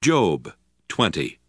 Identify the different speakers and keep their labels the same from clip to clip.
Speaker 1: Job 20.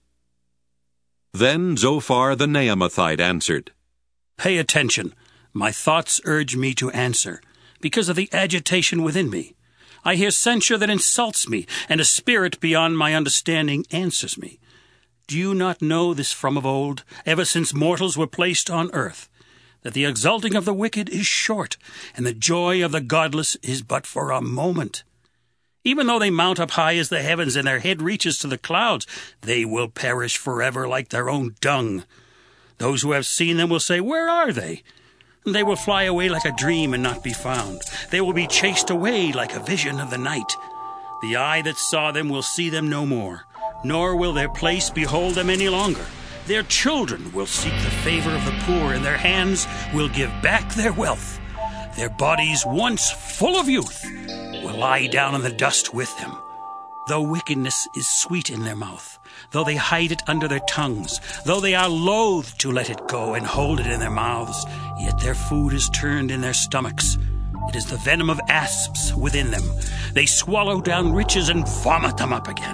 Speaker 1: Then Zophar the Naamathite answered,
Speaker 2: Pay attention. My thoughts urge me to answer, because of the agitation within me. I hear censure that insults me, and a spirit beyond my understanding answers me. Do you not know this from of old, ever since mortals were placed on earth, that the exulting of the wicked is short, and the joy of the godless is but for a moment? Even though they mount up high as the heavens, and their head reaches to the clouds, they will perish forever like their own dung. Those who have seen them will say, Where are they? And they will fly away like a dream and not be found. They will be chased away like a vision of the night. The eye that saw them will see them no more, nor will their place behold them any longer. Their children will seek the favor of the poor, and their hands will give back their wealth. Their bodies, once full of youth, will lie down in the dust with them. Though wickedness is sweet in their mouth, though they hide it under their tongues, though they are loath to let it go and hold it in their mouths, yet their food is turned in their stomachs. It is the venom of asps within them. They swallow down riches and vomit them up again.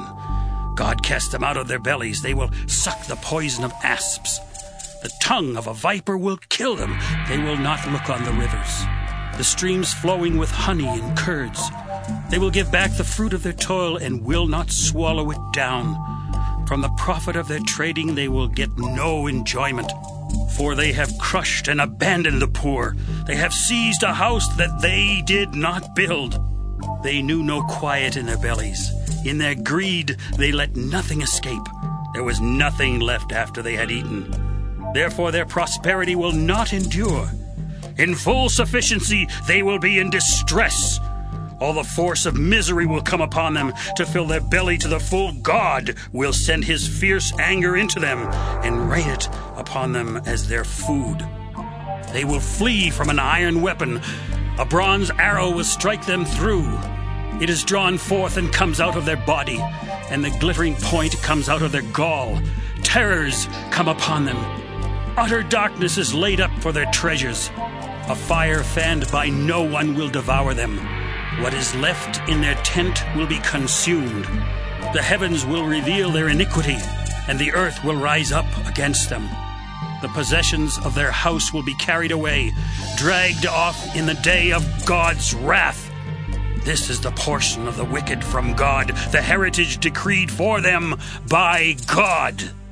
Speaker 2: God cast them out of their bellies. They will suck the poison of asps. The tongue of a viper will kill them. They will not look on the rivers, the streams flowing with honey and curds. They will give back the fruit of their toil and will not swallow it down. From the profit of their trading they will get no enjoyment. For they have crushed and abandoned the poor. They have seized a house that they did not build. They knew no quiet in their bellies. In their greed they let nothing escape. There was nothing left after they had eaten. Therefore their prosperity will not endure. In full sufficiency they will be in distress. All the force of misery will come upon them to fill their belly to the full. God will send his fierce anger into them and rain it upon them as their food. They will flee from an iron weapon. A bronze arrow will strike them through. It is drawn forth and comes out of their body, and the glittering point comes out of their gall. Terrors come upon them. Utter darkness is laid up for their treasures. A fire fanned by no one will devour them. What is left in their tent will be consumed. The heavens will reveal their iniquity, and the earth will rise up against them. The possessions of their house will be carried away, dragged off in the day of God's wrath. This is the portion of the wicked from God, the heritage decreed for them by God.